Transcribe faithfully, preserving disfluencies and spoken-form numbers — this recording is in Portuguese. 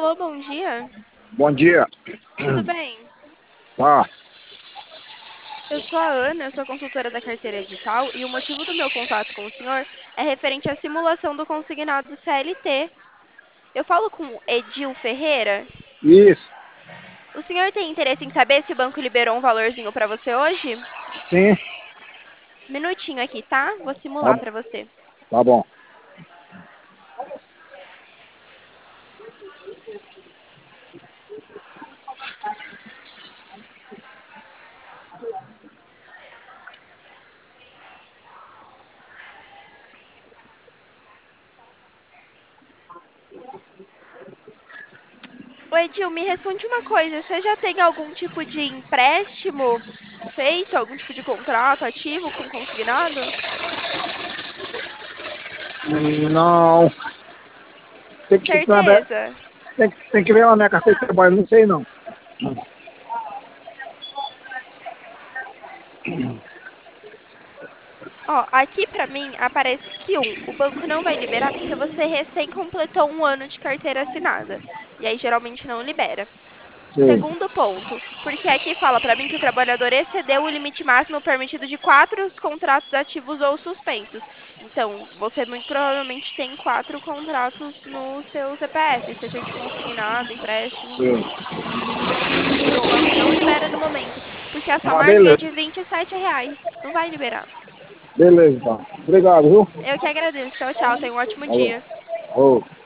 Alô, bom dia. Bom dia. Tudo bem? Tá, Eu sou a Ana, eu sou consultora da carteira digital e o motivo do meu contato com o senhor é referente à simulação do consignado C L T. Eu falo com o Edil Ferreira. isso. O senhor tem interesse em saber se o banco liberou um valorzinho para você hoje? Sim, Minutinho aqui, tá? Vou tá, simular para você. tá bom. Ô Edil, me responde uma coisa. Você já tem algum tipo de empréstimo feito, algum tipo de contrato ativo com consignado? Hum, Não, tem que, tem, que- Certeza? tem, que- tem que ver lá na minha carteira de trabalho, não sei não. Ó, aqui pra mim aparece que um, o banco não vai liberar porque você recém completou um ano de carteira assinada. E aí geralmente não libera. Sei, Segundo ponto, porque aqui fala pra mim que o trabalhador excedeu o limite máximo permitido de quatro contratos ativos ou suspensos. Então, você muito provavelmente tem quatro contratos no seu C P F, seja de consignado, empréstimo. sei. Então, o banco não libera no momento, porque a sua Ah, margem é beleza. de vinte e sete reais. Não vai liberar. Beleza, então. Obrigado, viu? Eu que agradeço. Tchau, tchau. Tenha um ótimo Falou. dia. Ô.